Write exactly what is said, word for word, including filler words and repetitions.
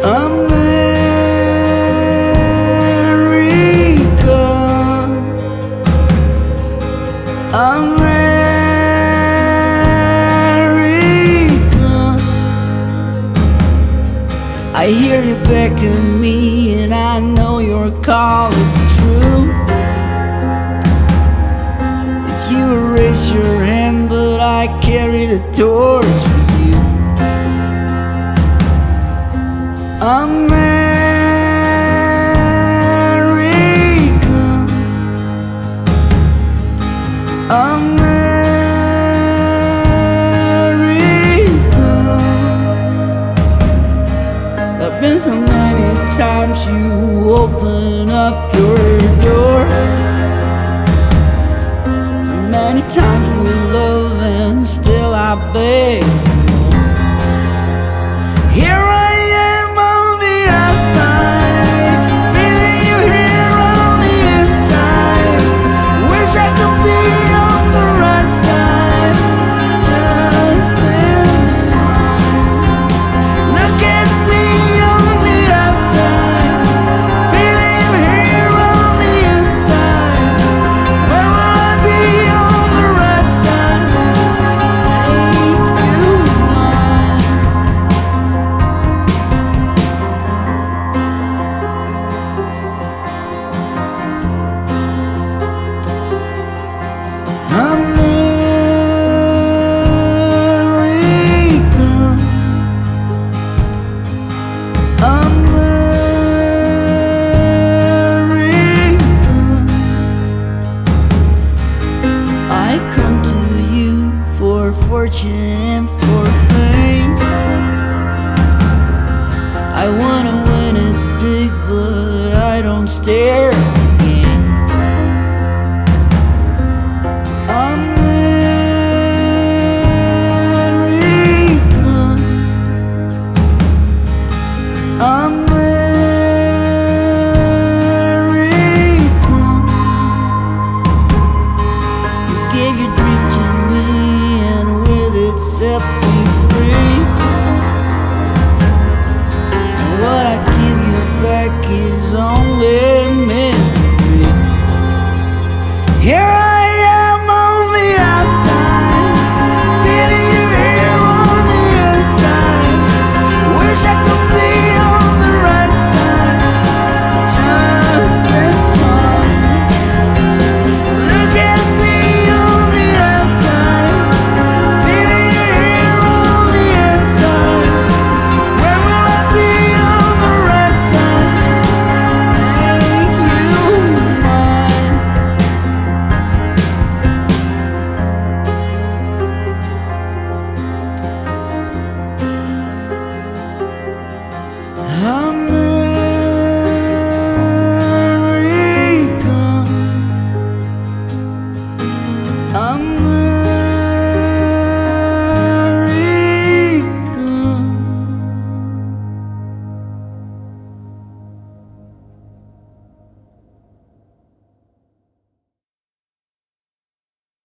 America, America. I hear you beckon me, and I know your call is true. As you raise your hand, but I carry the torch for you. America, America. There've been so many times you open up your door, so many times we love and still I beg for more. Here I am on the outside, feeling you here on the inside. Wish I could be on the right side just this time. Look at me on the outside, feeling you here on the inside. Where will I be on the right side? Make you mine. America, America. I come to you for fortune and for fame. I wanna win it big, but I don't stare at the game. America, America.